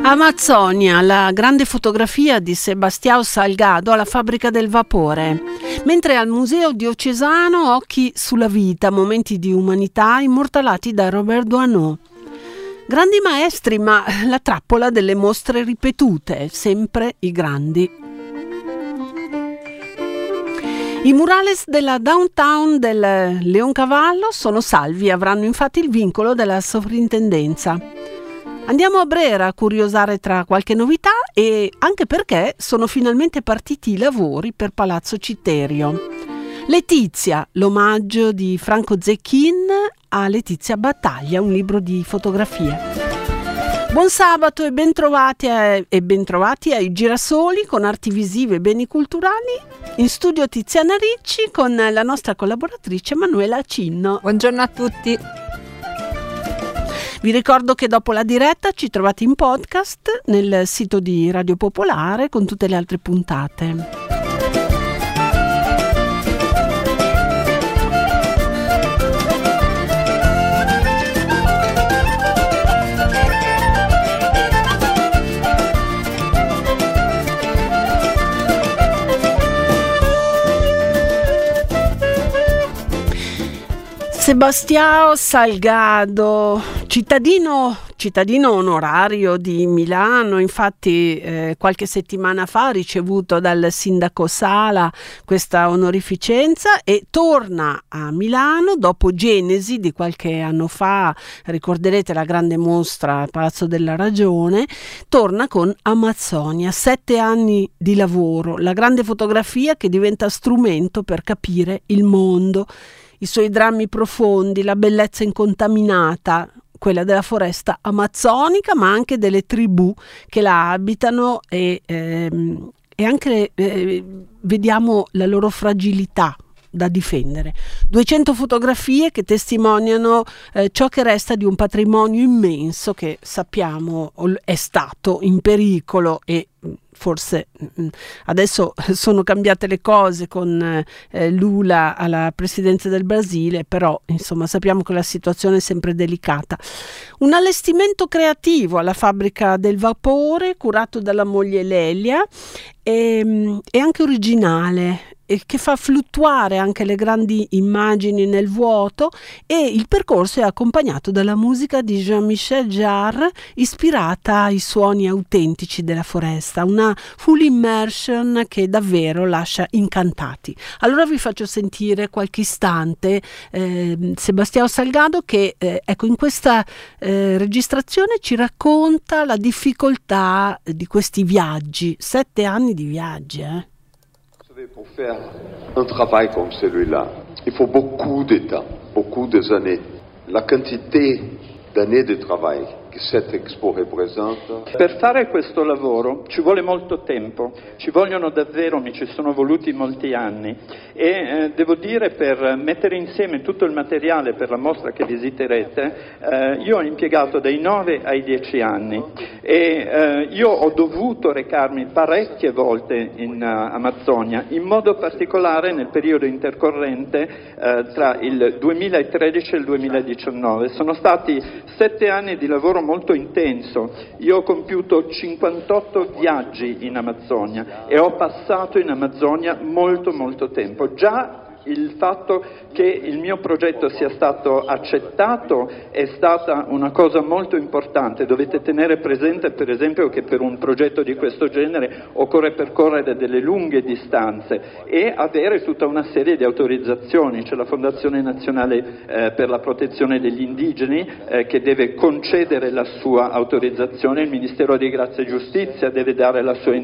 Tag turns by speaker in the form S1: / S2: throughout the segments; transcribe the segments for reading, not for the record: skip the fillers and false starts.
S1: Amazzonia, la grande fotografia di Sebastião Salgado alla Fabbrica del Vapore, mentre al Museo Diocesano occhi sulla vita, momenti di umanità immortalati da Robert Doisneau. Grandi maestri, ma la trappola delle mostre ripetute, sempre i grandi. I murales della downtown del Leoncavallo sono salvi, avranno infatti il vincolo della sovrintendenza. Andiamo a Brera a curiosare tra qualche novità e anche perché sono finalmente partiti i lavori per Palazzo Citterio. Letizia, l'omaggio di Franco Zecchin a Letizia Battaglia, un libro di fotografie. Buon sabato e bentrovati ai Girasoli con arti visive e beni culturali. In studio Tiziana Ricci con la nostra collaboratrice Manuela Cinno.
S2: Buongiorno a tutti.
S1: Vi ricordo che dopo la diretta ci trovate in podcast nel sito di Radio Popolare con tutte le altre puntate. Sebastião Salgado, cittadino onorario di Milano, infatti qualche settimana fa ha ricevuto dal sindaco Sala questa onorificenza e torna a Milano dopo Genesi di qualche anno fa, ricorderete la grande mostra al Palazzo della Ragione, torna con Amazzonia, 7 anni di lavoro, la grande fotografia che diventa strumento per capire il mondo, i suoi drammi profondi, la bellezza incontaminata, quella della foresta amazzonica, ma anche delle tribù che la abitano e anche vediamo la loro fragilità da difendere. 200 fotografie che testimoniano ciò che resta di un patrimonio immenso che sappiamo è stato in pericolo e forse adesso sono cambiate le cose con Lula alla presidenza del Brasile, però insomma sappiamo che la situazione è sempre delicata. Un allestimento creativo alla Fabbrica del Vapore curato dalla moglie Lelia e anche originale, e che fa fluttuare anche le grandi immagini nel vuoto, e il percorso è accompagnato dalla musica di Jean-Michel Jarre ispirata ai suoni autentici della foresta, una full immersion che davvero lascia incantati. Allora vi faccio sentire qualche istante Sebastião Salgado che ecco in questa registrazione ci racconta la difficoltà di questi viaggi, 7 anni di viaggi.
S3: Pour faire un travail comme celui-là, il faut beaucoup de temps, beaucoup d'années. La quantité d'années de travail che cette expo representa.
S4: Per fare questo lavoro ci vuole molto tempo, ci vogliono davvero, mi ci sono voluti molti anni e devo dire per mettere insieme tutto il materiale per la mostra che visiterete io ho impiegato dai 9 ai 10 anni e io ho dovuto recarmi parecchie volte in Amazzonia, in modo particolare nel periodo intercorrente tra il 2013 e il 2019. Sono stati 7 anni di lavoro molto intenso. Io ho compiuto 58 viaggi in Amazzonia e ho passato in Amazzonia molto tempo. Già il fatto che il mio progetto sia stato accettato è stata una cosa molto importante. Dovete tenere presente per esempio che per un progetto di questo genere occorre percorrere delle lunghe distanze e avere tutta una serie di autorizzazioni. C'è la Fondazione Nazionale per la Protezione degli Indigeni che deve concedere la sua autorizzazione, il Ministero di Grazia e Giustizia deve dare il suo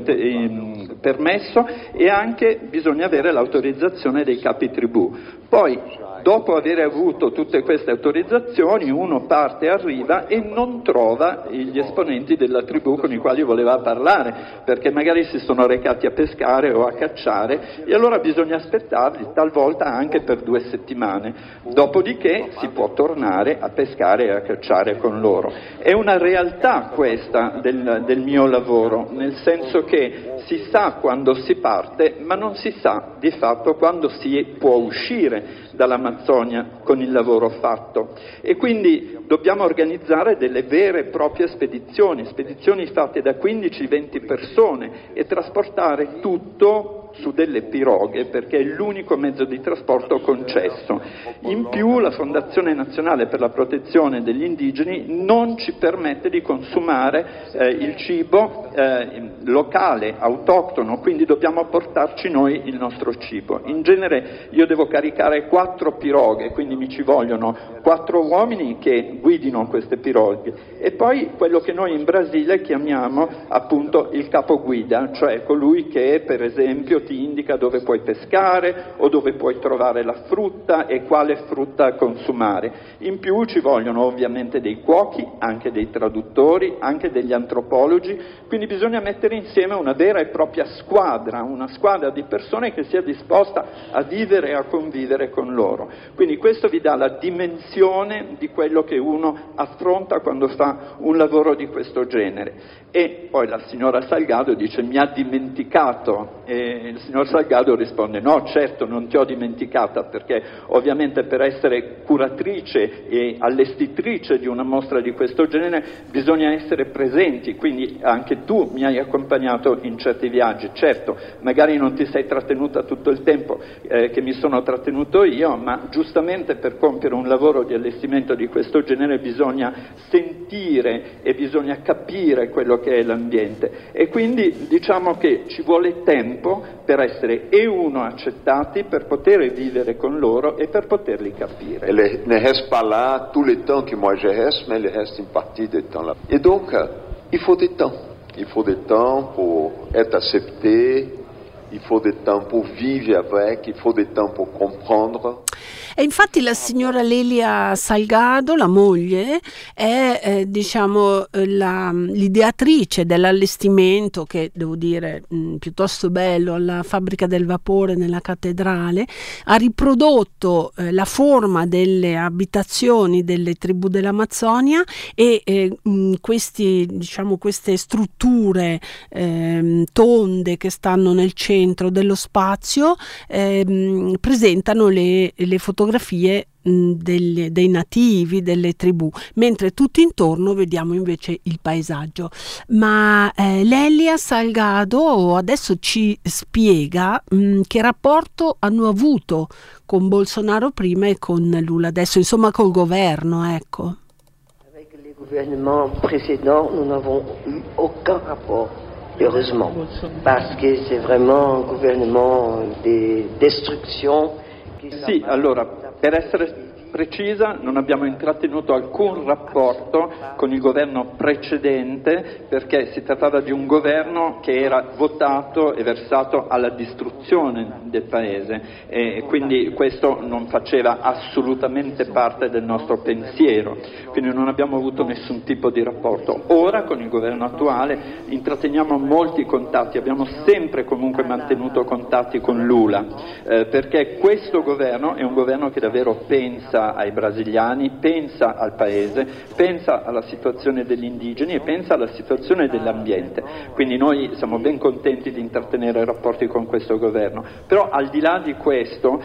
S4: permesso e anche bisogna avere l'autorizzazione dei capi tribù. Poi, dopo aver avuto tutte queste autorizzazioni, uno parte, arriva e non trova gli esponenti della tribù con i quali voleva parlare, perché magari si sono recati a pescare o a cacciare e allora bisogna aspettarli, talvolta anche per 2 settimane. Dopodiché si può tornare a pescare e a cacciare con loro. È una realtà questa del mio lavoro, nel senso che si sa quando si parte, ma non si sa di fatto quando si può uscire dall'Amazzonia con il lavoro fatto. E quindi dobbiamo organizzare delle vere e proprie spedizioni fatte da 15-20 persone e trasportare tutto su delle piroghe, perché è l'unico mezzo di trasporto concesso. In più la Fondazione Nazionale per la Protezione degli Indigeni non ci permette di consumare il cibo locale, autoctono, quindi dobbiamo portarci noi il nostro cibo. In genere io devo caricare 4 piroghe, quindi mi ci vogliono 4 uomini che guidino queste piroghe e poi quello che noi in Brasile chiamiamo appunto il capoguida, cioè colui che per esempio ti indica dove puoi pescare o dove puoi trovare la frutta e quale frutta consumare. In più ci vogliono ovviamente dei cuochi, anche dei traduttori, anche degli antropologi, quindi bisogna mettere insieme una vera e propria squadra, una squadra di persone che sia disposta a vivere e a convivere con loro. Quindi questo vi dà la dimensione di quello che uno affronta quando fa un lavoro di questo genere. E poi la signora Salgado dice: mi ha dimenticato, e il signor Salgado risponde: no, certo non ti ho dimenticata, perché ovviamente per essere curatrice e allestitrice di una mostra di questo genere bisogna essere presenti, quindi anche tu mi hai accompagnato in certi viaggi. Certo, magari non ti sei trattenuta tutto il tempo che mi sono trattenuto io, ma giustamente per compiere un lavoro di allestimento di questo genere bisogna sentire e bisogna capire quello che è l'ambiente, e quindi diciamo che ci vuole tempo per essere accettati, per poter vivere con loro e per poterli capire.
S3: Elle ne reste pas là tout le temps que moi je reste, mais elle reste une partie du temps là. Et donc, il faut des temps. Il faut des temps pour être accepté, il faut des temps pour vivre avec, il faut des temps pour comprendre.
S1: E infatti la signora Lelia Salgado, la moglie, è l'ideatrice dell'allestimento, che devo dire piuttosto bello, alla Fabbrica del Vapore nella cattedrale. Ha riprodotto la forma delle abitazioni delle tribù dell'Amazzonia e queste strutture tonde che stanno nel centro dello spazio presentano le fotografie dei nativi, delle tribù, mentre tutto intorno vediamo invece il paesaggio. Ma Lelia Salgado adesso ci spiega che rapporto hanno avuto con Bolsonaro prima e con Lula adesso, insomma col governo, ecco.
S2: Avec les gouvernements précédents, nous n'avons eu aucun rapport, heureusement, parce que c'est vraiment un gouvernement de destruction.
S4: Sì, allora, per essere precisa, non abbiamo intrattenuto alcun rapporto con il governo precedente, perché si trattava di un governo che era votato e versato alla distruzione del paese, e quindi questo non faceva assolutamente parte del nostro pensiero, quindi non abbiamo avuto nessun tipo di rapporto. Ora con il governo attuale intratteniamo molti contatti, abbiamo sempre comunque mantenuto contatti con Lula, perché questo governo è un governo che davvero pensa ai brasiliani, pensa al paese, pensa alla situazione degli indigeni e pensa alla situazione dell'ambiente. Quindi noi siamo ben contenti di intrattenere rapporti con questo governo. Però al di là di questo,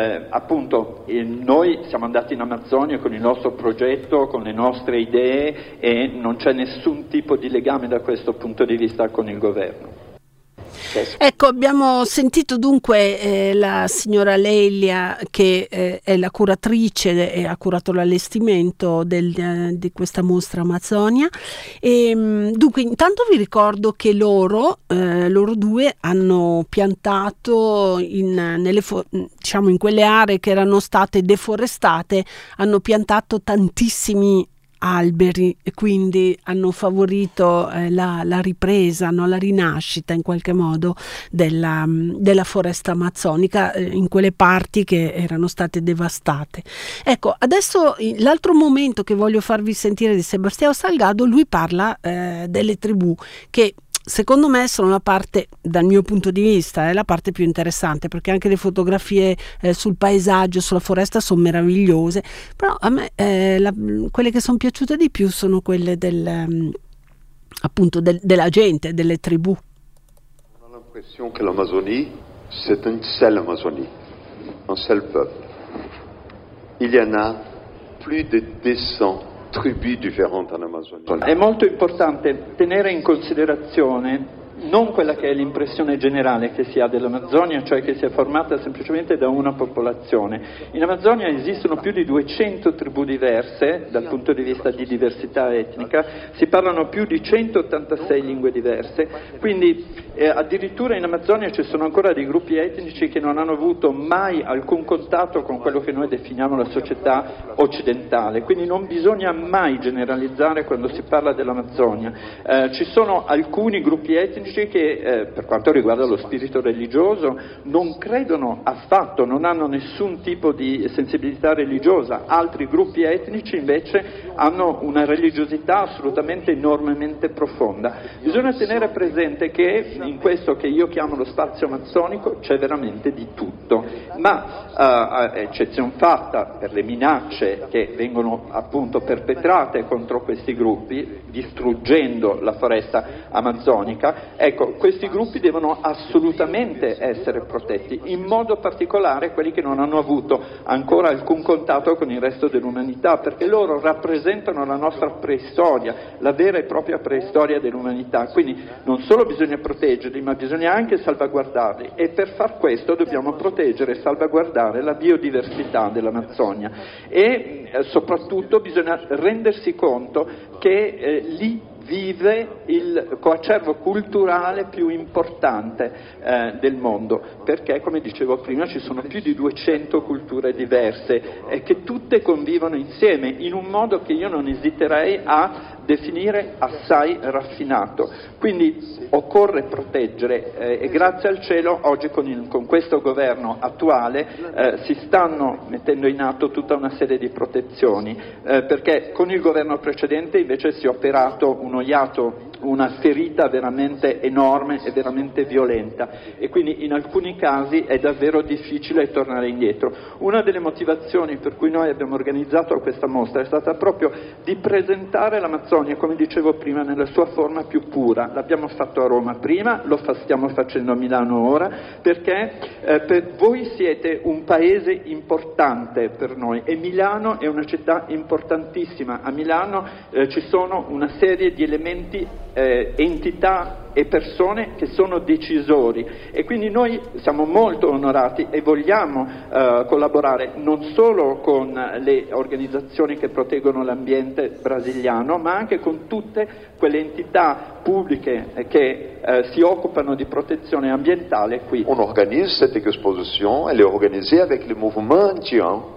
S4: noi siamo andati in Amazzonia con il nostro progetto, con le nostre idee, e non c'è nessun tipo di legame da questo punto di vista con il governo.
S1: Ecco, abbiamo sentito dunque la signora Lelia, che è la curatrice e ha curato l'allestimento di questa mostra Amazzonia. E, dunque, intanto vi ricordo che loro due hanno piantato in quelle aree che erano state deforestate, hanno piantato tantissimi alberi, e quindi hanno favorito la ripresa, la rinascita in qualche modo della foresta amazzonica in quelle parti che erano state devastate. Ecco, adesso l'altro momento che voglio farvi sentire di Sebastião Salgado, lui parla delle tribù, che secondo me sono la parte, dal mio punto di vista, è la parte più interessante, perché anche le fotografie sul paesaggio, sulla foresta sono meravigliose, però a me quelle che sono piaciute di più sono quelle della gente, delle tribù.
S3: On a l'impression che l'Amazonie, c'est une seule Amazonie, un seul peuple. il y en a plus de 200 tribus différentes en Amazonie.
S4: È molto importante tenere in considerazione non quella che è l'impressione generale che si ha dell'Amazzonia, cioè che sia formata semplicemente da una popolazione. In Amazzonia esistono più di 200 tribù diverse dal punto di vista di diversità etnica, si parlano più di 186 lingue diverse, quindi addirittura in Amazzonia ci sono ancora dei gruppi etnici che non hanno avuto mai alcun contatto con quello che noi definiamo la società occidentale, quindi non bisogna mai generalizzare quando si parla dell'Amazzonia. Ci sono alcuni gruppi etnici che per quanto riguarda lo spirito religioso non credono affatto, non hanno nessun tipo di sensibilità religiosa, altri gruppi etnici invece hanno una religiosità assolutamente enormemente profonda. Bisogna tenere presente che in questo che io chiamo lo spazio amazzonico c'è veramente di tutto, ma eccezione fatta per le minacce che vengono appunto perpetrate contro questi gruppi, distruggendo la foresta amazzonica. Ecco, questi gruppi devono assolutamente essere protetti, in modo particolare quelli che non hanno avuto ancora alcun contatto con il resto dell'umanità, perché loro rappresentano la nostra preistoria, la vera e propria preistoria dell'umanità, quindi non solo bisogna proteggerli, ma bisogna anche salvaguardarli, e per far questo dobbiamo proteggere e salvaguardare la biodiversità dell'Amazzonia e soprattutto bisogna rendersi conto che lì vive il coacervo culturale più importante del mondo, perché come dicevo prima ci sono più di 200 culture diverse che tutte convivono insieme in un modo che io non esiterei a definire assai raffinato. Quindi occorre proteggere e grazie al cielo oggi con questo governo attuale si stanno mettendo in atto tutta una serie di protezioni, perché con il governo precedente invece si è operato uno iato, una ferita veramente enorme e veramente violenta, e quindi in alcuni casi è davvero difficile tornare indietro. Una delle motivazioni per cui noi abbiamo organizzato questa mostra è stata proprio di presentare l'Amazzonia, come dicevo prima, nella sua forma più pura. L'abbiamo fatto a Roma prima, stiamo facendo a Milano ora, perché voi siete un paese importante per noi e Milano è una città importantissima. A Milano ci sono una serie di elementi, entità e persone che sono decisori, e quindi noi siamo molto onorati e vogliamo collaborare non solo con le organizzazioni che proteggono l'ambiente brasiliano, ma anche con tutte quelle entità pubbliche che si occupano di protezione ambientale qui.
S3: On organise cette exposition, elle est organisée avec le mouvement Indian.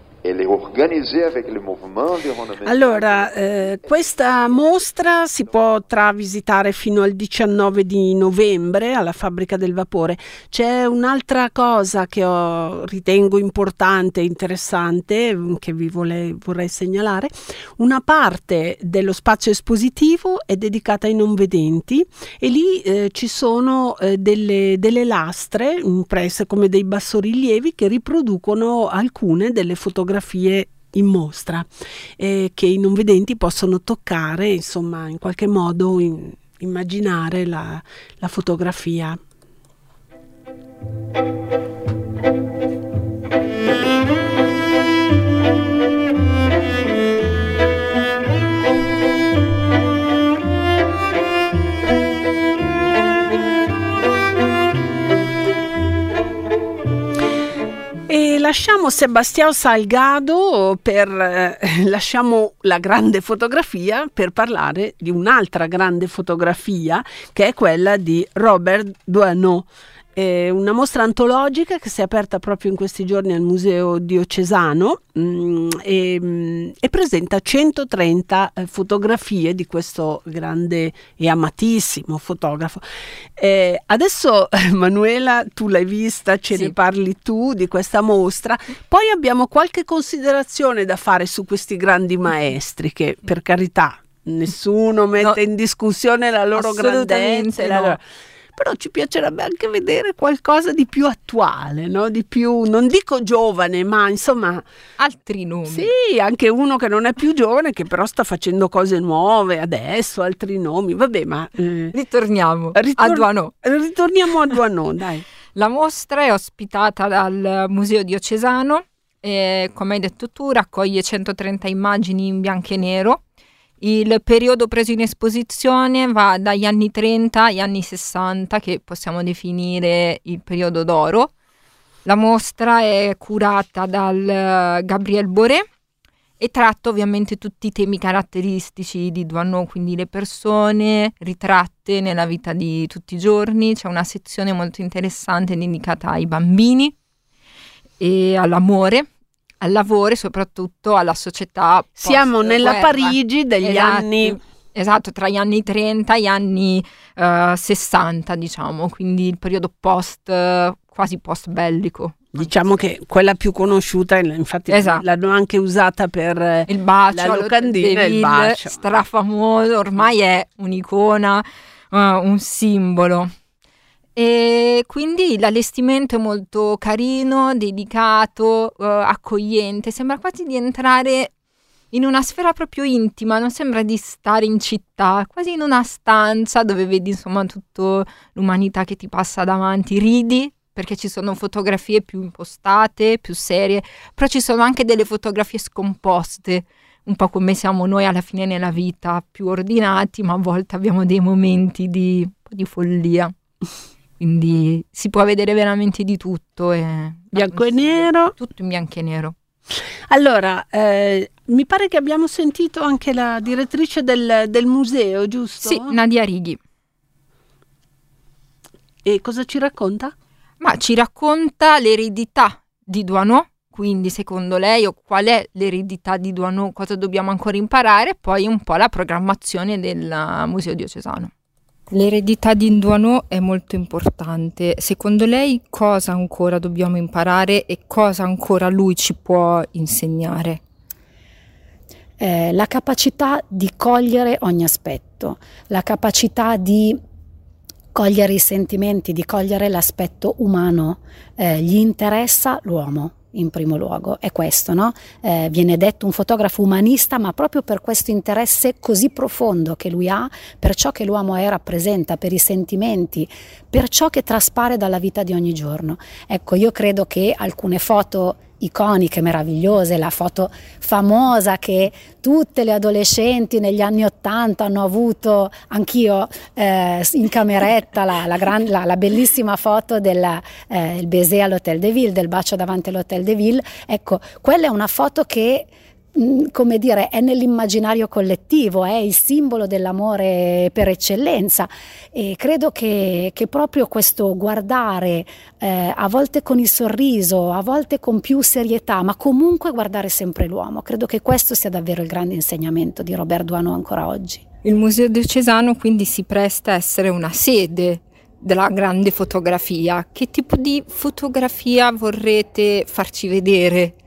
S1: Allora, questa mostra si potrà visitare fino al 19 di novembre alla Fabbrica del Vapore. C'è un'altra cosa che ritengo importante e interessante, che vi vorrei segnalare. Una parte dello spazio espositivo è dedicata ai non vedenti e lì ci sono delle lastre impresse come dei bassorilievi che riproducono alcune delle fotografie in mostra, che i non vedenti possono toccare, insomma, in qualche modo immaginare la fotografia. E lasciamo Sebastião Salgado lasciamo la grande fotografia per parlare di un'altra grande fotografia, che è quella di Robert Doisneau. Una mostra antologica che si è aperta proprio in questi giorni al Museo Diocesano e presenta 130 fotografie di questo grande e amatissimo fotografo. Adesso Manuela, tu l'hai vista, ne parli tu di questa mostra, poi abbiamo qualche considerazione da fare su questi grandi maestri che, per carità, nessuno mette in discussione la loro grandezza, però ci piacerebbe anche vedere qualcosa di più attuale, no? Di più, non dico giovane, ma insomma
S5: altri nomi.
S1: Sì, anche uno che non è più giovane, che però sta facendo cose nuove adesso, altri nomi. Vabbè, ma
S5: ritorniamo a Doisneau.
S1: Ritorniamo a Doisneau, dai.
S5: La mostra è ospitata dal Museo Diocesano come hai detto tu, raccoglie 130 immagini in bianco e nero. Il periodo preso in esposizione va dagli anni 30 agli anni 60, che possiamo definire il periodo d'oro. La mostra è curata dal Gabriel Boré e tratta ovviamente tutti i temi caratteristici di Doisneau, quindi le persone ritratte nella vita di tutti i giorni. C'è una sezione molto interessante dedicata ai bambini e all'amore, al lavoro e soprattutto alla società
S1: Siamo nella
S5: post-guerra.
S1: Parigi degli anni...
S5: Esatto, tra gli anni 30 e gli anni 60, diciamo, quindi il periodo quasi post bellico.
S1: Diciamo che quella più conosciuta, infatti l'hanno anche usata per
S5: il bacio,
S1: la locandina e il bacio.
S5: Strafamoso, ormai è un'icona, un simbolo. E quindi l'allestimento è molto carino, dedicato, accogliente, sembra quasi di entrare in una sfera proprio intima, non sembra di stare in città, quasi in una stanza dove vedi insomma tutta l'umanità che ti passa davanti, ridi perché ci sono fotografie più impostate, più serie, però ci sono anche delle fotografie scomposte, un po' come siamo noi alla fine nella vita, più ordinati, ma a volte abbiamo dei momenti di un po' di follia. Quindi si può vedere veramente di tutto.
S1: Bianco e nero.
S5: Tutto in bianco e nero.
S1: Allora, mi pare che abbiamo sentito anche la direttrice del museo, giusto?
S5: Sì, Nadia Righi.
S1: E cosa ci racconta?
S5: Ma ci racconta l'eredità di Doisneau, quindi secondo lei qual è l'eredità di Doisneau, cosa dobbiamo ancora imparare, e poi un po' la programmazione del Museo Diocesano.
S6: L'eredità di Doisneau è molto importante. Secondo lei cosa ancora dobbiamo imparare e cosa ancora lui ci può insegnare?
S7: La capacità di cogliere ogni aspetto, la capacità di cogliere i sentimenti, di cogliere l'aspetto umano. Gli interessa l'uomo. In primo luogo è questo, no? Viene detto un fotografo umanista, ma proprio per questo interesse così profondo che lui ha per ciò che l'uomo è, rappresenta, per i sentimenti, per ciò che traspare dalla vita di ogni giorno. Ecco, io credo che alcune foto iconiche, meravigliose, la foto famosa che tutte le adolescenti negli anni '80 hanno avuto, anch'io in cameretta, la bellissima foto del il baiser all'Hôtel de Ville, del bacio davanti all'Hôtel de Ville. Ecco, quella è una foto che come dire, è nell'immaginario collettivo, è il simbolo dell'amore per eccellenza, e credo che proprio questo guardare a volte con il sorriso, a volte con più serietà, ma comunque guardare sempre l'uomo, credo che questo sia davvero il grande insegnamento di Robert Doisneau ancora oggi.
S6: Il Museo Diocesano quindi si presta a essere una sede della grande fotografia. Che tipo di fotografia vorrete farci vedere?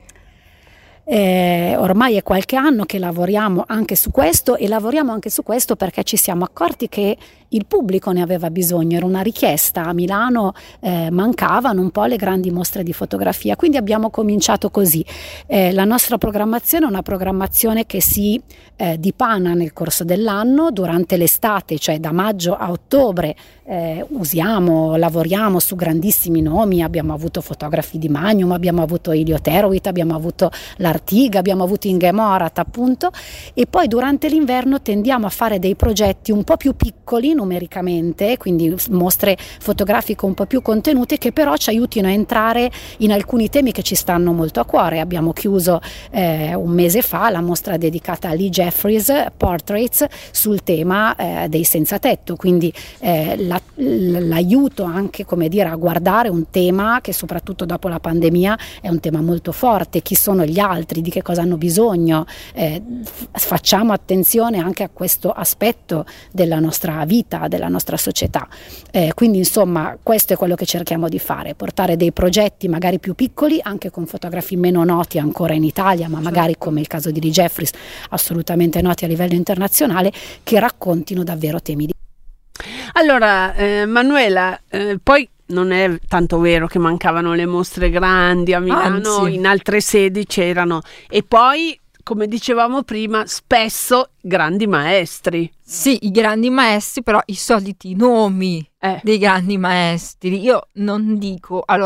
S7: Ormai è qualche anno che lavoriamo anche su questo, e lavoriamo anche su questo perché ci siamo accorti che il pubblico ne aveva bisogno, era una richiesta. A Milano mancavano un po' le grandi mostre di fotografia, quindi abbiamo cominciato così. La nostra programmazione è una programmazione che si dipana nel corso dell'anno, durante l'estate, cioè da maggio a ottobre lavoriamo su grandissimi nomi, abbiamo avuto fotografi di Magnum, abbiamo avuto Elio Terwit, abbiamo avuto l'Artiga, abbiamo avuto Inge Morat appunto, e poi durante l'inverno tendiamo a fare dei progetti un po' più piccoli numericamente, quindi mostre fotografiche un po' più contenute che però ci aiutino a entrare in alcuni temi che ci stanno molto a cuore. Abbiamo chiuso un mese fa la mostra dedicata a Lee Jeffries, Portraits, sul tema dei senza tetto, quindi l'aiuto anche, come dire, a guardare un tema che soprattutto dopo la pandemia è un tema molto forte. Chi sono gli altri, di che cosa hanno bisogno, facciamo attenzione anche a questo aspetto della nostra vita, della nostra società, quindi insomma questo è quello che cerchiamo di fare, portare dei progetti magari più piccoli, anche con fotografi meno noti ancora in Italia, ma magari come il caso di Lee Jeffries assolutamente noti a livello internazionale, che raccontino davvero temi di...
S1: Allora Manuela, poi non è tanto vero che mancavano le mostre grandi a Milano,
S5: anzi,
S1: in altre sedi c'erano, e poi come dicevamo prima spesso grandi maestri.
S5: Sì, i grandi maestri, però i soliti nomi dei grandi maestri. Io non dico, allora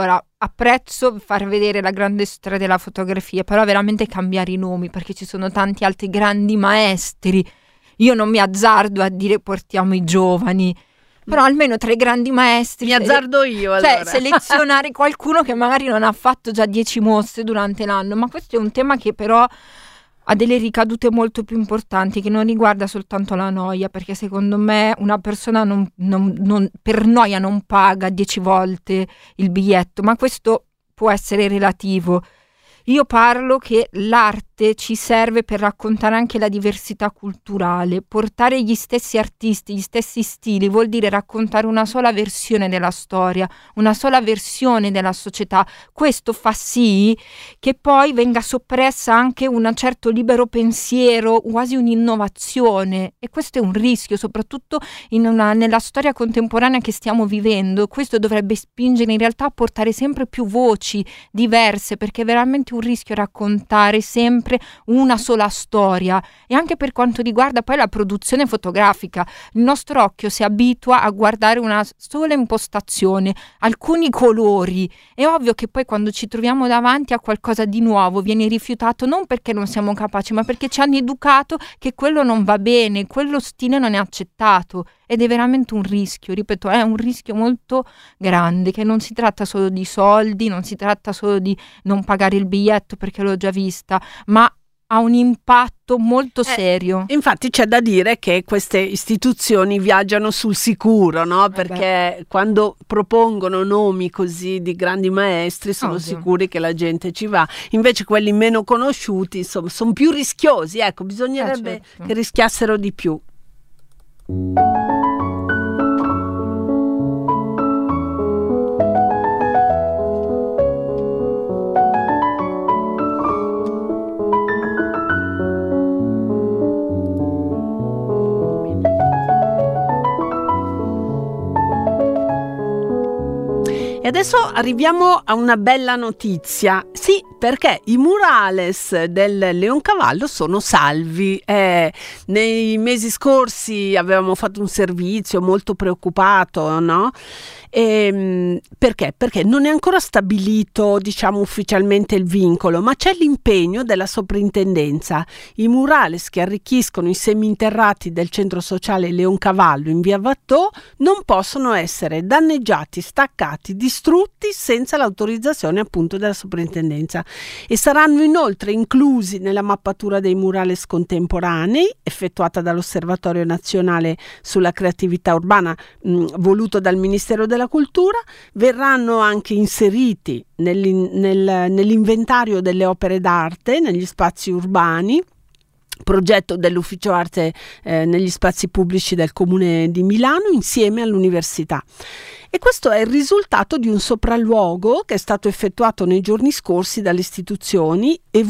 S5: apprezzo far vedere la grande storia della fotografia, però veramente cambiare i nomi, perché ci sono tanti altri grandi maestri. Io non mi azzardo a dire portiamo i giovani, però almeno tra i grandi maestri
S1: mi azzardo io, allora.
S5: Cioè selezionare qualcuno che magari non ha fatto già 10 mostre durante l'anno. Ma questo è un tema che però ha delle ricadute molto più importanti, che non riguarda soltanto la noia, perché secondo me una persona per noia non paga 10 volte il biglietto, ma questo può essere relativo. Io parlo che l'arte ci serve per raccontare anche la diversità culturale. Portare gli stessi artisti, gli stessi stili vuol dire raccontare una sola versione della storia, una sola versione della società. Questo fa sì che poi venga soppressa anche un certo libero pensiero, quasi un'innovazione, e questo è un rischio, soprattutto nella storia contemporanea che stiamo vivendo. Questo dovrebbe spingere in realtà a portare sempre più voci diverse, perché è veramente un rischio raccontare sempre una sola storia. E anche per quanto riguarda poi la produzione fotografica, il nostro occhio si abitua a guardare una sola impostazione, alcuni colori. È ovvio che poi quando ci troviamo davanti a qualcosa di nuovo viene rifiutato, non perché non siamo capaci, ma perché ci hanno educato che quello non va bene, quello stile non è accettato. Ed è veramente un rischio, ripeto, è un rischio molto grande, che non si tratta solo di soldi, non si tratta solo di non pagare il biglietto perché l'ho già vista, ma ha un impatto molto serio.
S1: Infatti c'è da dire che queste istituzioni viaggiano sul sicuro, no? Perché quando propongono nomi così di grandi maestri sono sicuri che la gente ci va. Invece quelli meno conosciuti sono più rischiosi, ecco, bisognerebbe che rischiassero di più. E adesso arriviamo a una bella notizia. Sì, perché i murales del Leoncavallo sono salvi. Nei mesi scorsi avevamo fatto un servizio molto preoccupato, no? Perché? Perché non è ancora stabilito, diciamo, ufficialmente il vincolo, ma c'è l'impegno della soprintendenza. I murales che arricchiscono i seminterrati del centro sociale Leoncavallo in via Watteau non possono essere danneggiati, staccati, distrutti senza l'autorizzazione appunto della soprintendenza, e saranno inoltre inclusi nella mappatura dei murales contemporanei effettuata dall'Osservatorio Nazionale sulla Creatività Urbana voluto dal Ministero della Cultura. Verranno anche inseriti nell'inventario delle opere d'arte negli spazi urbani, progetto dell'Ufficio Arte negli spazi pubblici del Comune di Milano insieme all'Università. E questo è il risultato di un sopralluogo che è stato effettuato nei giorni scorsi dalle istituzioni e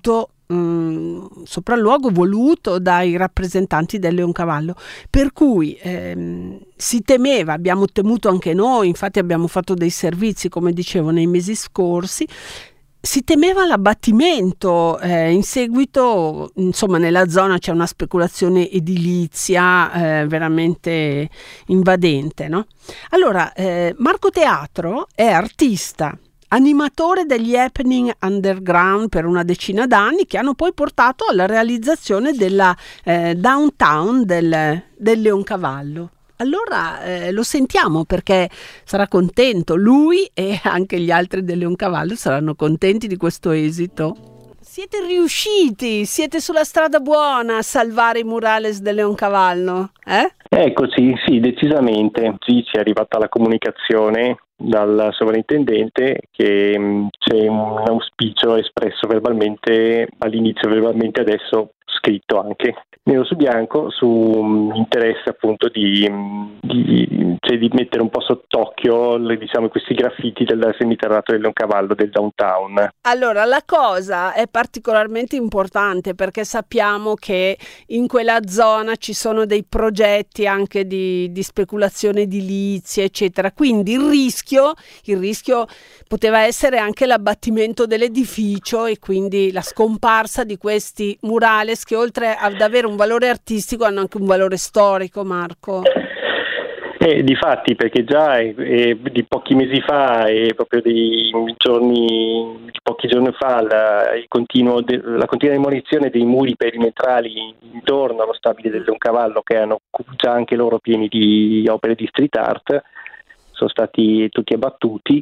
S1: sopralluogo voluto dai rappresentanti del Leoncavallo, per cui si temeva, abbiamo temuto anche noi, infatti abbiamo fatto dei servizi, come dicevo, nei mesi scorsi. Si temeva l'abbattimento, in seguito, insomma, nella zona c'è una speculazione edilizia veramente invadente, no? Allora, Marco Teatro è artista, animatore degli happening underground per una decina d'anni, che hanno poi portato alla realizzazione della downtown del Leoncavallo. Allora lo sentiamo, perché sarà contento lui e anche gli altri del Leoncavallo saranno contenti di questo esito. Siete riusciti, siete sulla strada buona a salvare i murales del Leoncavallo, eh?
S8: Ecco, sì, decisamente. Sì, ci è arrivata la comunicazione dal sovrintendente che c'è un auspicio espresso verbalmente all'inizio, verbalmente adesso scritto anche nero su bianco, su interesse appunto di mettere un po' sott'occhio questi graffiti del seminterrato del Leoncavallo, del downtown.
S1: Allora, la cosa è particolarmente importante perché sappiamo che in quella zona ci sono dei progetti anche di speculazione edilizia, eccetera, quindi il rischio poteva essere anche l'abbattimento dell'edificio e quindi la scomparsa di questi murales che oltre ad avere un valore artistico hanno anche un valore storico, Marco.
S8: Difatti, perché già di pochi mesi fa e proprio di pochi giorni fa la continua demolizione dei muri perimetrali intorno allo stabile del Leoncavallo, che erano già anche loro pieni di opere di street art, sono stati tutti abbattuti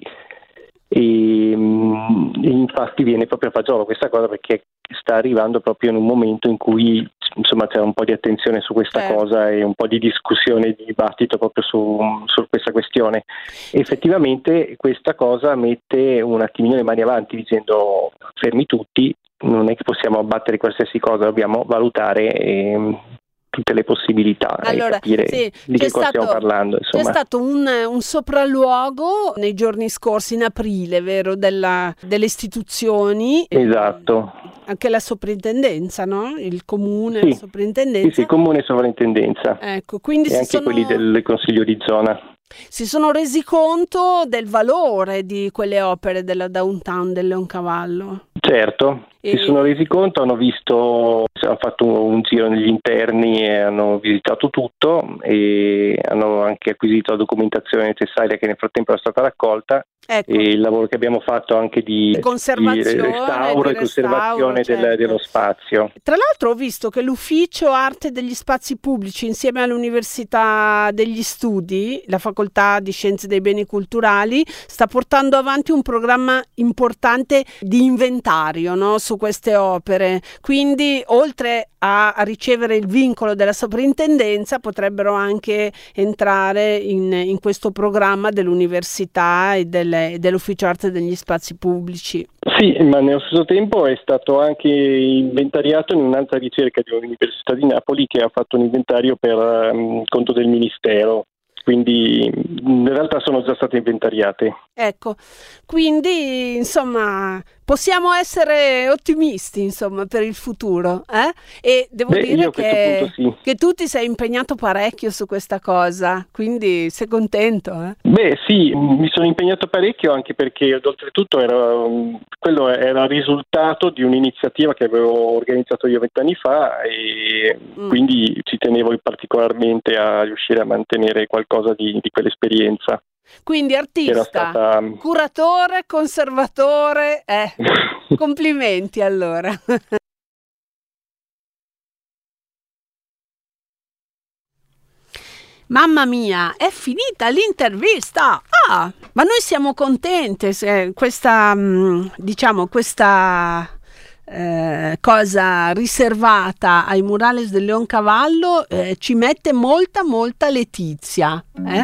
S8: e infatti viene proprio a fagiolo questa cosa, perché sta arrivando proprio in un momento in cui insomma c'è un po' di attenzione su questa cosa e un po' di discussione e di dibattito proprio su questa questione. E effettivamente questa cosa mette un attimino le mani avanti dicendo fermi tutti, non è che possiamo abbattere qualsiasi cosa, dobbiamo valutare tutte le possibilità e capire di che cosa stiamo parlando. Insomma.
S1: C'è stato un sopralluogo nei giorni scorsi, in aprile, vero, delle istituzioni.
S8: Esatto.
S1: Anche la soprintendenza, no? Il comune,
S8: sì.
S1: La soprintendenza.
S8: Sì, comune e sovrintendenza.
S1: Ecco, quindi
S8: e anche quelli del Consiglio di zona.
S1: Si sono resi conto del valore di quelle opere della downtown del Leoncavallo.
S8: Certo, si sono resi conto, hanno fatto un giro negli interni e hanno visitato tutto e hanno anche acquisito la documentazione necessaria che nel frattempo era stata raccolta. Ecco. E il lavoro che abbiamo fatto anche di restauro e conservazione dello spazio.
S1: Tra l'altro ho visto che l'Ufficio Arte degli Spazi Pubblici, insieme all'Università degli Studi, la Facoltà di Scienze dei Beni Culturali, sta portando avanti un programma importante di inventario, no, su queste opere. Quindi oltre a ricevere il vincolo della soprintendenza potrebbero anche entrare in questo programma dell'università e dell'Ufficio Arte degli Spazi Pubblici.
S8: Sì, ma nello stesso tempo è stato anche inventariato in un'altra ricerca di un'università di Napoli che ha fatto un inventario per conto del Ministero. Quindi in realtà sono già state inventariate.
S1: Ecco, quindi insomma possiamo essere ottimisti insomma per il futuro, eh? E devo dire che tu ti sei impegnato parecchio su questa cosa, quindi sei contento?
S8: Beh sì, mi sono impegnato parecchio anche perché oltretutto quello era il risultato di un'iniziativa che avevo organizzato io 20 anni fa e quindi ci tenevo particolarmente a riuscire a mantenere qualcosa di quell'esperienza.
S1: Quindi artista, curatore, conservatore, complimenti allora. Mamma mia, è finita l'intervista! Ah, ma noi siamo contente se questa cosa riservata ai murales del Leoncavallo ci mette molta letizia,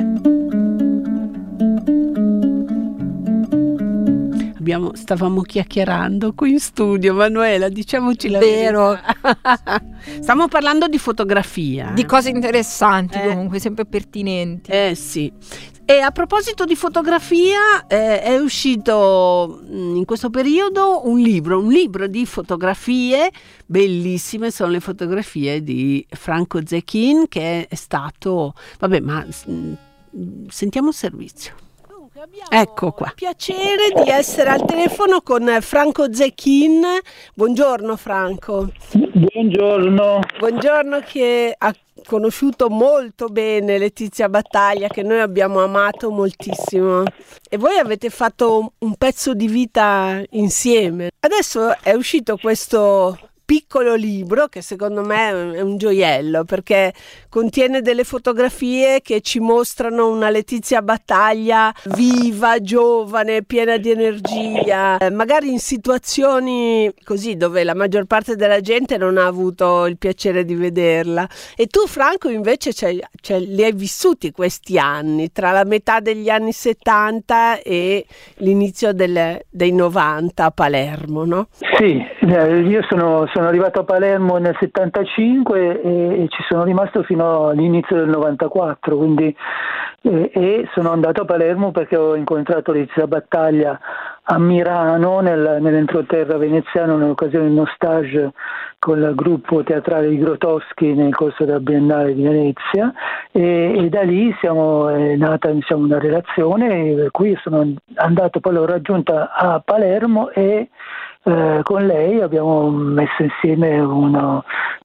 S1: Stavamo chiacchierando qui in studio, Manuela, diciamoci la verità. Stiamo parlando di fotografia.
S5: Di cose interessanti comunque, sempre pertinenti.
S1: Sì. E a proposito di fotografia, è uscito in questo periodo un libro di fotografie bellissime, sono le fotografie di Franco Zecchin, che è stato... sentiamo il servizio. Ecco qua. Piacere di essere al telefono con Franco Zecchin. Buongiorno Franco.
S9: Buongiorno.
S1: Buongiorno, che ha conosciuto molto bene Letizia Battaglia, che noi abbiamo amato moltissimo, e voi avete fatto un pezzo di vita insieme. Adesso è uscito questo piccolo libro che secondo me è un gioiello, perché contiene delle fotografie che ci mostrano una Letizia Battaglia viva, giovane, piena di energia, magari in situazioni così dove la maggior parte della gente non ha avuto il piacere di vederla. E tu Franco invece li hai vissuti questi anni, tra la metà degli anni 70 e l'inizio dei 90 a Palermo, no?
S9: Sì, io sono arrivato a Palermo nel 75 e ci sono rimasto fino all'inizio del 94, quindi e sono andato a Palermo perché ho incontrato Letizia Battaglia a Mirano nell'entroterra veneziano nell'occasione di uno stage con il gruppo teatrale di Grotowski nel corso della Biennale di Venezia e da lì è nata una relazione, per cui sono andato, poi l'ho raggiunta a Palermo e con lei abbiamo messo insieme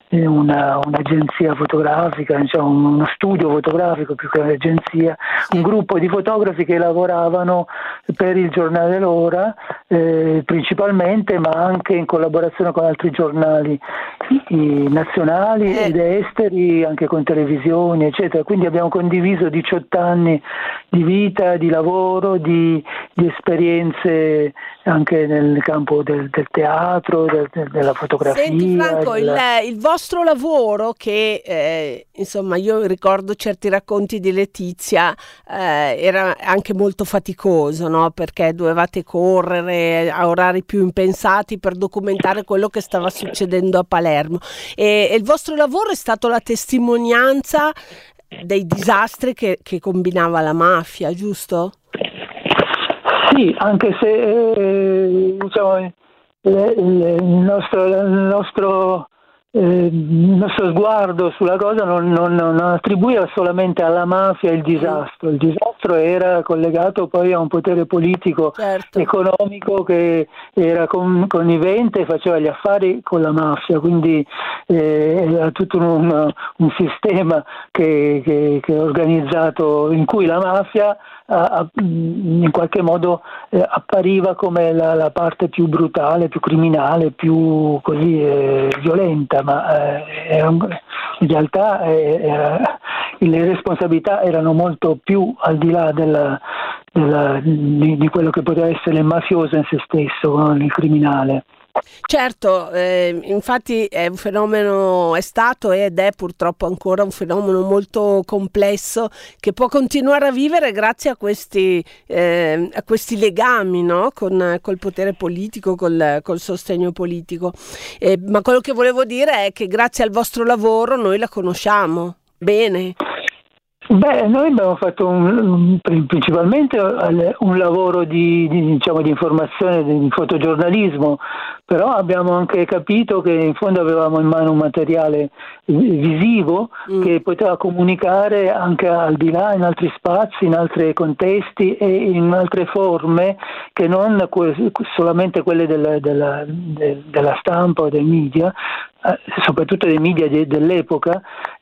S9: un'agenzia fotografica, diciamo, uno studio fotografico più che un'agenzia, un gruppo di fotografi che lavoravano per il giornale L'Ora principalmente, ma anche in collaborazione con altri giornali nazionali ed esteri, anche con televisioni eccetera. Quindi abbiamo condiviso 18 anni di vita, di lavoro, di esperienze anche nel campo del teatro, della fotografia.
S1: Senti Franco, il vostro lavoro che insomma io ricordo certi racconti di Letizia, era anche molto faticoso, no? Perché dovevate correre a orari più impensati per documentare quello che stava succedendo a Palermo, e il vostro lavoro è stato la testimonianza dei disastri che combinava la mafia, giusto?
S9: Sì, anche se diciamo, il nostro sguardo sulla cosa non attribuiva solamente alla mafia il disastro. Il disastro era collegato poi a un potere politico, certo, economico, che era connivente e faceva gli affari con la mafia, quindi era tutto un sistema che è organizzato, in cui la mafia in qualche modo appariva come la parte più brutale, più criminale, più così violenta, ma in realtà le responsabilità erano molto più al di là di quello che poteva essere il mafioso in se stesso, no? Il criminale.
S1: Certo, infatti è un fenomeno, è stato ed è purtroppo ancora un fenomeno molto complesso che può continuare a vivere grazie a questi legami, no? Col potere politico, col sostegno politico. Ma quello che volevo dire è che grazie al vostro lavoro noi la conosciamo bene.
S9: Beh, noi abbiamo fatto principalmente un lavoro di informazione, di fotogiornalismo, però abbiamo anche capito che in fondo avevamo in mano un materiale visivo che poteva comunicare anche al di là, in altri spazi, in altri contesti e in altre forme che non solamente quelle della stampa o dei media, soprattutto dei media dell'epoca,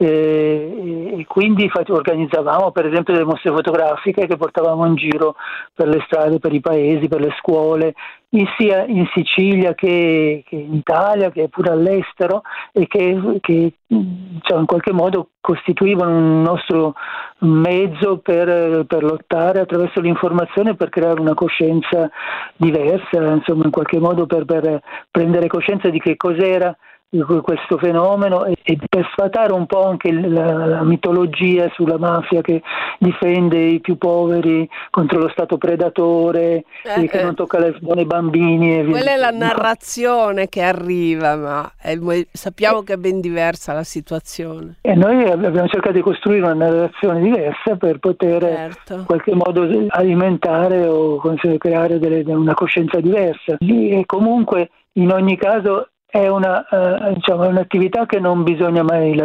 S9: e quindi organizzavamo per esempio delle mostre fotografiche che portavamo in giro per le strade, per i paesi, per le scuole, sia in Sicilia che in Italia, che pure all'estero, e che in qualche modo costituivano un nostro mezzo per lottare attraverso l'informazione, per creare una coscienza diversa, insomma, in qualche modo per prendere coscienza di che cos'era questo fenomeno e per sfatare un po' anche la mitologia sulla mafia che difende i più poveri contro lo Stato predatore e che non tocca le buone bambini. E
S1: quella è la narrazione che arriva, ma sappiamo che è ben diversa la situazione.
S9: E noi abbiamo cercato di costruire una narrazione diversa per poter in qualche modo alimentare o creare una coscienza diversa. E comunque in ogni caso è un'attività che non bisogna mai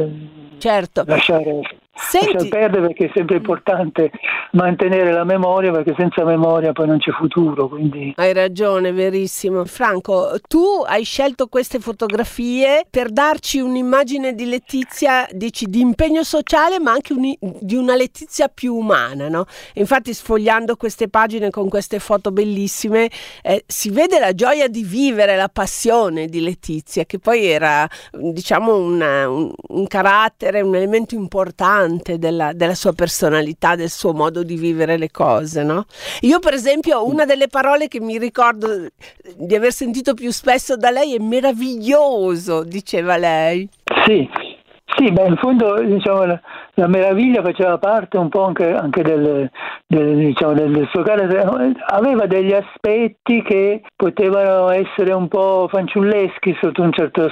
S9: lasciare perdere, perché è sempre importante mantenere la memoria, perché senza memoria poi non c'è futuro. Quindi
S1: hai ragione, verissimo. Franco, tu hai scelto queste fotografie per darci un'immagine di Letizia, dici, di impegno sociale, ma anche di una Letizia più umana, no? Infatti, sfogliando queste pagine con queste foto bellissime, si vede la gioia di vivere, la passione di Letizia, che poi era, diciamo, un carattere, un elemento importante della sua personalità, del suo modo di vivere le cose, no? Io per esempio una delle parole che mi ricordo di aver sentito più spesso da lei è meraviglioso, diceva lei.
S9: Sì, beh, in fondo diciamo la meraviglia faceva parte un po' anche del suo carattere. Aveva degli aspetti che potevano essere un po' fanciulleschi sotto un certo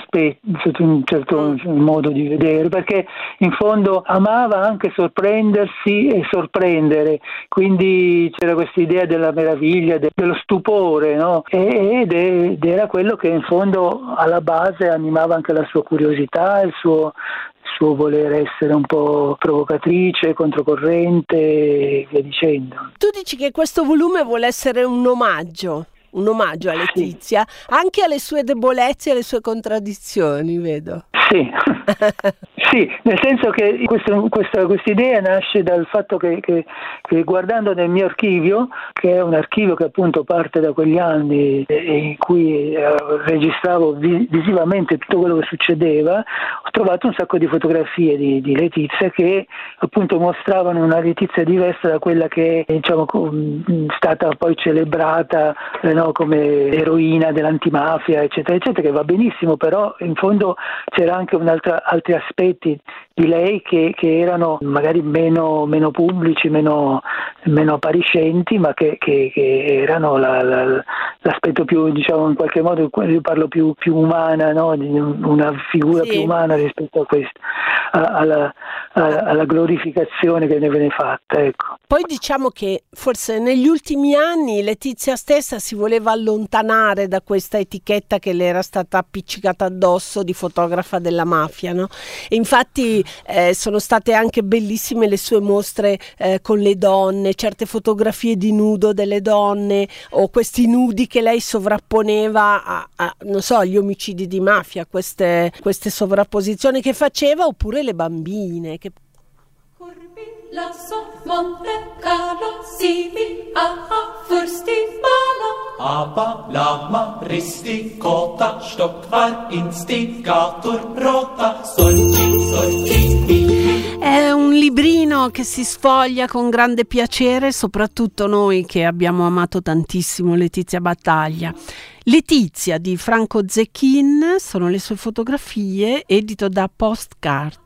S9: modo di vedere, perché in fondo amava anche sorprendersi e sorprendere, quindi c'era questa idea della meraviglia, dello stupore, no? Ed era quello che in fondo alla base animava anche la sua curiosità, il suo voler essere un po' provocatrice, controcorrente e via dicendo.
S1: Tu dici che questo volume vuole essere un un omaggio a Letizia, anche alle sue debolezze e alle sue contraddizioni, vedo.
S9: Sì, sì, nel senso che questa idea nasce dal fatto che guardando nel mio archivio, che è un archivio che appunto parte da quegli anni in cui registravo visivamente tutto quello che succedeva, ho trovato un sacco di fotografie di Letizia che appunto mostravano una Letizia diversa da quella che è, diciamo, stata poi celebrata come eroina dell'antimafia, eccetera, eccetera, che va benissimo, però in fondo c'era anche altri aspetti di lei che erano magari meno pubblici, meno appariscenti, ma che erano l'aspetto più, diciamo, in qualche modo io parlo più umana, no? Una figura più umana rispetto a questo, alla glorificazione che ne viene fatta, ecco.
S1: Poi diciamo che forse negli ultimi anni Letizia stessa si voleva allontanare da questa etichetta che le era stata appiccicata addosso di fotografa della mafia, no? E infatti sono state anche bellissime le sue mostre con le donne, certe fotografie di nudo delle donne o questi nudi che lei sovrapponeva a non so, gli omicidi di mafia, queste sovrapposizioni che faceva, oppure le bambine che
S10: Monte Carlo Simi Aber lama risti kota stockvar instigator rota solci.
S1: È un librino che si sfoglia con grande piacere, soprattutto noi che abbiamo amato tantissimo Letizia Battaglia. Letizia di Franco Zecchin sono le sue fotografie, edito da Postcard.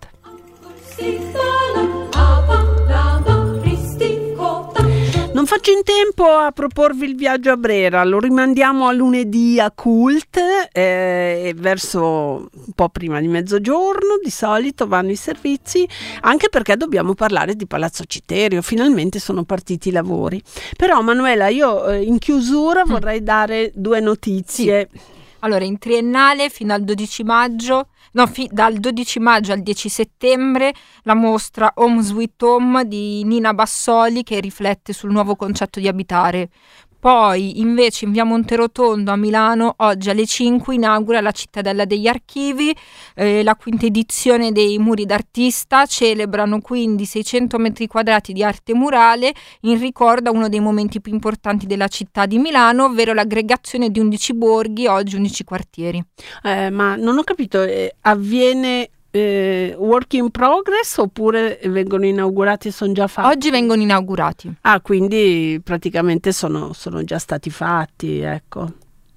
S1: Non faccio in tempo a proporvi il viaggio a Brera, lo rimandiamo a lunedì a Cult, verso un po' prima di mezzogiorno, di solito vanno i servizi, anche perché dobbiamo parlare di Palazzo Citerio, finalmente sono partiti i lavori. Però Manuela, io in chiusura vorrei dare due notizie.
S5: Sì. Allora, in triennale fino al 12 maggio, dal 12 maggio al 10 settembre, la mostra Home Sweet Home di Nina Bassoli, che riflette sul nuovo concetto di abitare. Poi invece in via Monterotondo a Milano oggi alle 5 inaugura la Cittadella degli Archivi, la quinta edizione dei Muri d'Artista. Celebrano quindi 600 metri quadrati di arte murale in ricordo a uno dei momenti più importanti della città di Milano, ovvero l'aggregazione di 11 borghi, oggi 11 quartieri.
S1: Ma non ho capito, avviene work in progress oppure vengono inaugurati e sono già fatti?
S5: Oggi vengono inaugurati.
S1: Ah, quindi praticamente sono già stati fatti, ecco.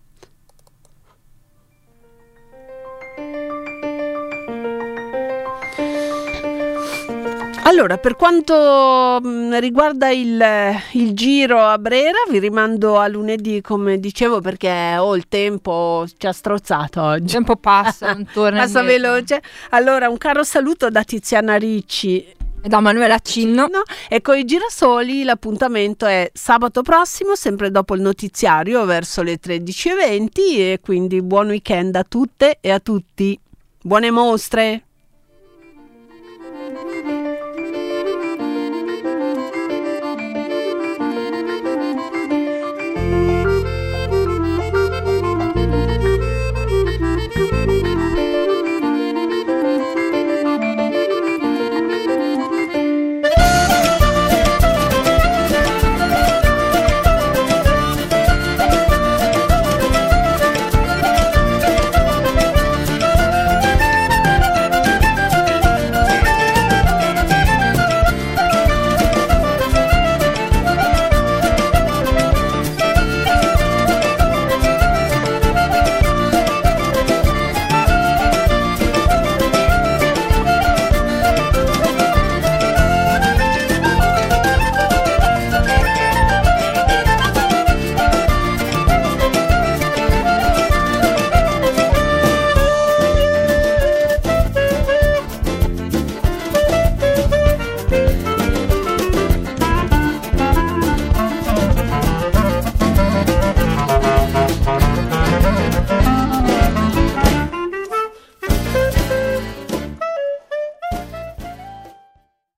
S1: Allora, per quanto riguarda il giro a Brera, vi rimando a lunedì, come dicevo, perché il tempo ci ha strozzato oggi.
S5: Il tempo passa, non torna.
S1: Passa veloce. Allora, un caro saluto da Tiziana Ricci
S5: e da Manuela Cinno.
S1: E con i Girasoli l'appuntamento è sabato prossimo, sempre dopo il notiziario, verso le 13:20, e quindi buon weekend a tutte e a tutti. Buone mostre!